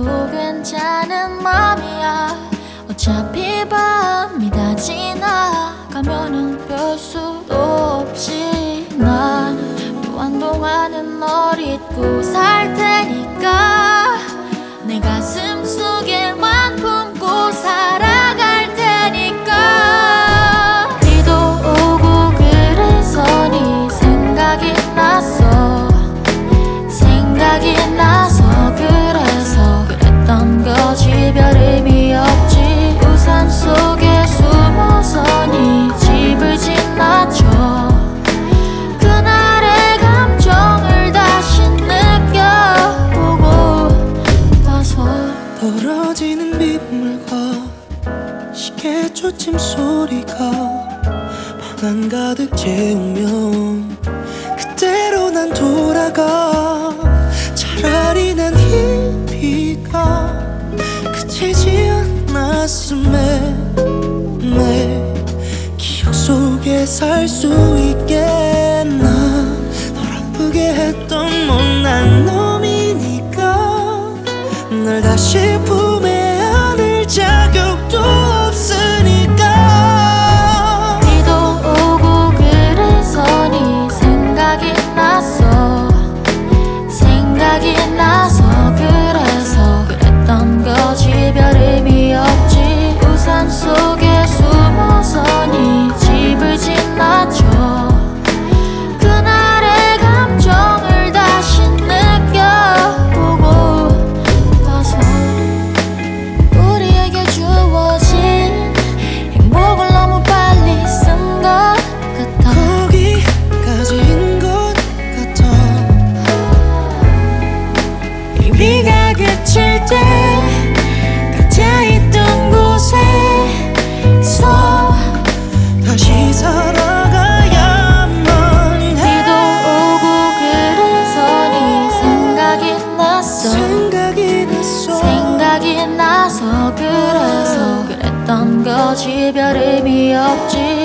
나도 괜찮은 맘이야. 어차피 밤이 다 지나가면은 별 수도 없이 난 또 한동안은 널 잊고 살 테니까 내 가슴 속에만 품고 살아갈 테니까. 비도 오고 그래서 네 생각이 나서 그래서 그랬던 거지. 별 의미 없지. 우산 속에 숨어서 네 집을 지나쳐 그날의 감정을 다시 느껴보고 봐서. 떨어지는 빗물과 시계 초침 소리가 방 한가득 채우면 그대로 난 돌아가. 차라리 난 이 비가 그치지 않았음에 내 기억 속에 살 수 있겠나. 널 아프게 했던 못난 놈이니까 널 다시 품에 안을 자격도 없으니까. 비도 오고 그래서 네 생각이 나서 그래서 그랬던 거지. 별 의미 없지. 우산 속에 숨어서 네 집을 지나쳐 그날의 감정을 다시 느껴보고 봐서. 우리에게 주어진 행복을 너무 빨리 쓴 것 같아. 거기까지인 것 같아. 비가 그칠 때 각자 있던 곳에서 다시 살아가야만 해. 비도 오고 그래서 네 생각이 나서 그래서 그랬던 거지. 별 의미 없지.